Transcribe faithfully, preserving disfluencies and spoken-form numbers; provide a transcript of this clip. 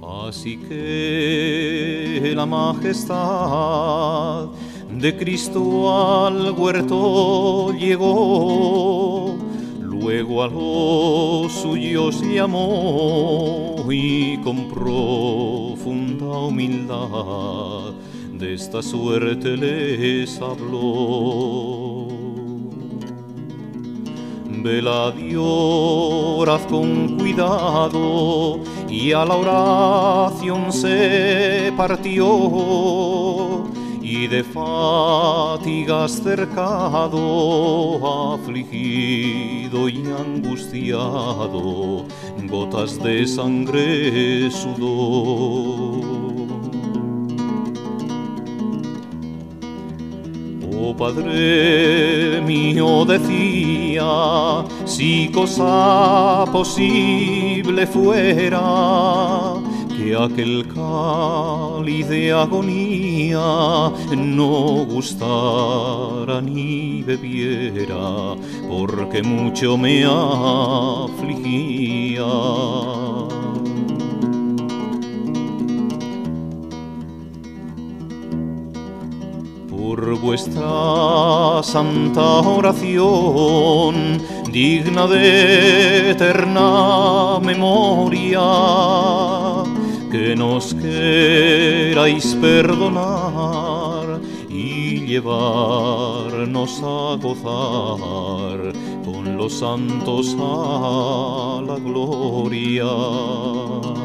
Así que la majestad de Cristo al huerto llegó, luego a los suyos llamó y con profunda humildad de esta suerte les habló. Velad y orad con cuidado, y a la oración se partió, y de fatigas cercado, afligido y angustiado, gotas de sangre sudó. Oh Padre mío, decía, si cosa posible fuera, que aquel cáliz de agonía no gustara ni bebiera, porque mucho me afligía. Por vuestra santa oración, digna de eterna memoria, que nos queráis perdonar y llevarnos a gozar con los santos a la gloria.